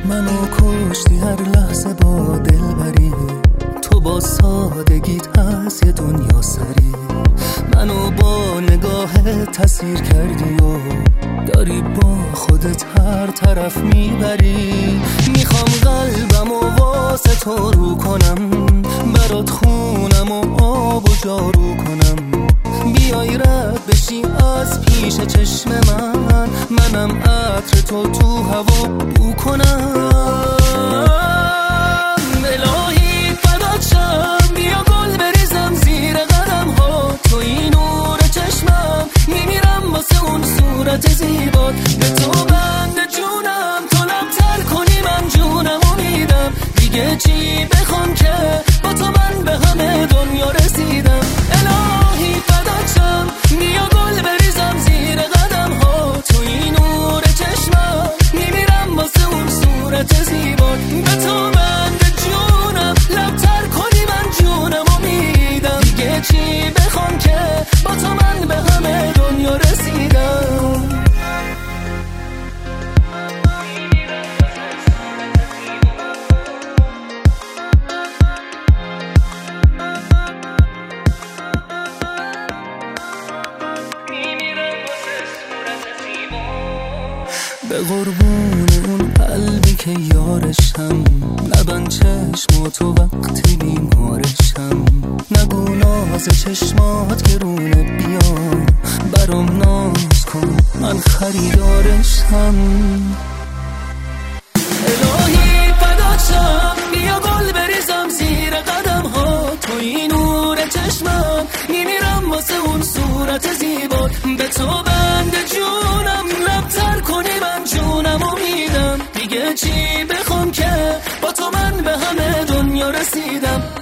منو کشتی هر لحظه با دلبری، تو با سادگیت از یه دنیا سری، منو با نگاهت اسیر کردی و داری با خودت هر طرف میبری. میخوام قلبمو واسه تو رو کنم، برات خونم و آب و جارو کنم، بیای رد بشی از پیش چشم منم عطر تو هوا بو کنم. الهی فدات شم، بیا گل بریزم زیر قدم ها، تو این نور چشمم، میمیرم واسه اون صورت زیبات، به تو بند جونم، تو لبتر کنی من جونمو میدم، دیگه چی بخوام که با تو من به همه دنیا رسیدم. الهی فدات شم، بیا گل بریزم زیر قدم ها، تو این نور چشمم، میمیرم واسه اون صورت زیبات، به تو بند جونم، لبتر کنی من جونمو میدم، دیگه چی بخوام که با تو من به همه دنیا رسیدم. به قربون اون قلبی که یارشم، نبند چشماتو وقتی بیمارشم، نگو ناز چشمات گرونه، بیا برام ناز کن من خریدارشم. الهی فدات شم، بیا گل بریزم زیر قدم ها، تو این نور چشمم، میمیرم واسه اون صورت زیبات، به تو بند جونم، لبتر کنی من جونمو میدم، دیگه چی بخوام که با تو من به همه دنیا رسیدم.